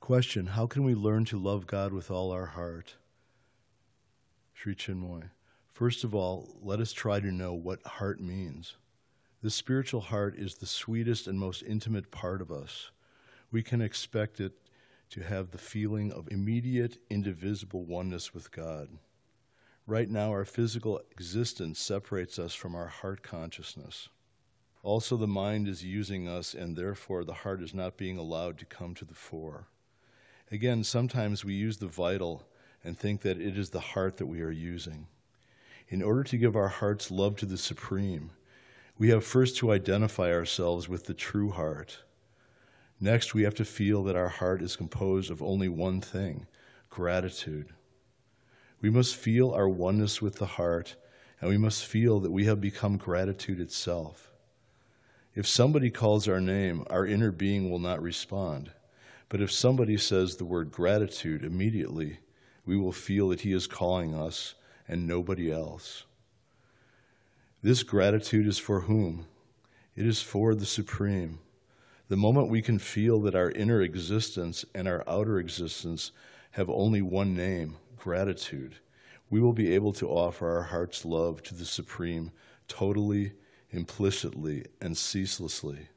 Question: how can we learn to love God with all our heart? Sri Chinmoy: first of all, let us try to know what heart means. The spiritual heart is the sweetest and most intimate part of us. We can expect it to have the feeling of immediate, indivisible oneness with God. Right now, our physical existence separates us from our heart consciousness. Also, the mind is using us, and therefore the heart is not being allowed to come to the fore. Again, sometimes we use the vital and think that it is the heart that we are using. In order to give our heart's love to the Supreme, we have first to identify ourselves with the true heart. Next, we have to feel that our heart is composed of only one thing: gratitude. We must feel our oneness with the heart, and we must feel that we have become gratitude itself. If somebody calls our name, our inner being will not respond. But if somebody says the word gratitude, immediately we will feel that he is calling us and nobody else. This gratitude is for whom? It is for the Supreme. The moment we can feel that our inner existence and our outer existence have only one name, gratitude, we will be able to offer our heart's love to the Supreme totally, implicitly, and ceaselessly.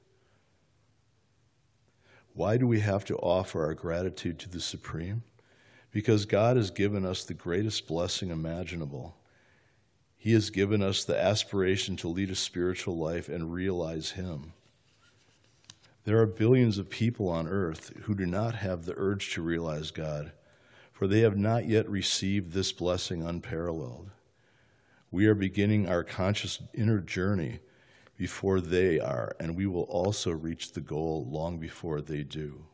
Why do we have to offer our gratitude to the Supreme? Because God has given us the greatest blessing imaginable. He has given us the aspiration to lead a spiritual life and realize Him. There are billions of people on earth who do not have the urge to realize God, for they have not yet received this blessing unparalleled. We are beginning our conscious inner journey before they are, and we will also reach the goal long before they do.